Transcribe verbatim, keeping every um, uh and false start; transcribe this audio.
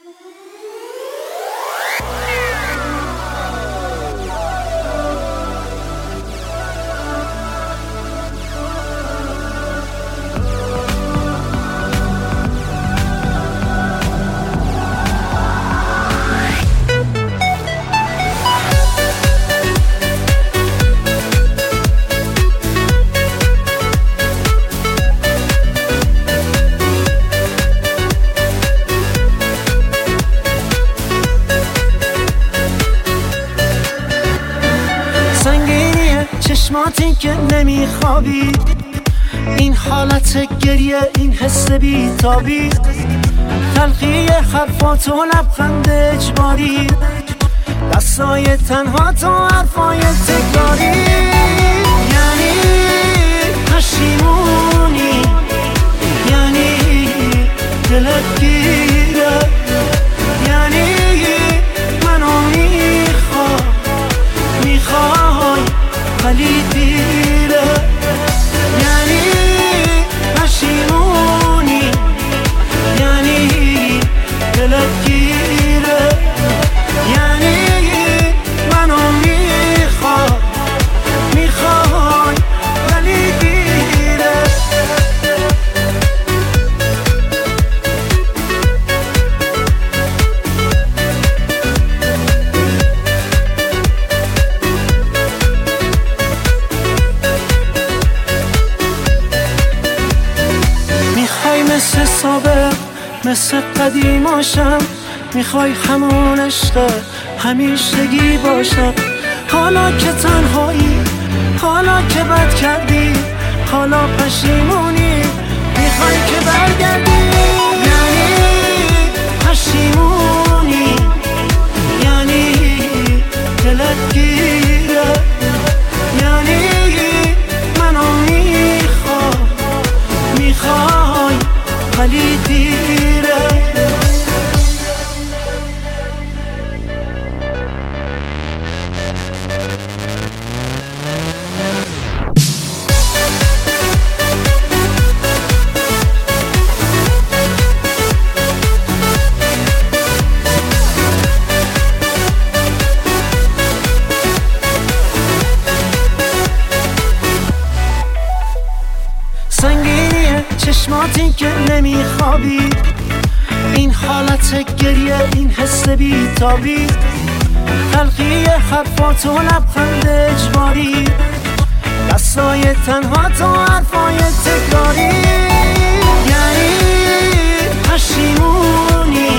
چشماتی که نمیخوابی، این حالت گریه، این حس بیتابی، تلخی حرفات و لبخند اجباری، دستای تنها تو حرفای تکراری. یعنی پشیمونی، یعنی دلت گیره، یعنی منو میخوای میخوای ولی دیره. یعنی پشیمونی، یعنی دلت گیره، یعنی منو میخوای میخوای ولی دیره. مثل سابق، مثل قدیماشم، میخوای همون عشق همیشگی باشم. حالا که تنهایی، حالا که بد کردی، حالا پشیمونی، میخوای که برگردی. یعنی پشیمونی، یعنی دلت گیره، یعنی منو میخوای میخوای ولی دیره. سنگینیه چشماتی که نمیخوابی، این حالت گریه، این حس بیتابی، تلخی حرفات و لبخند اجباری، دستای تنها تو حرفای تکراری. یعنی پشیمونی،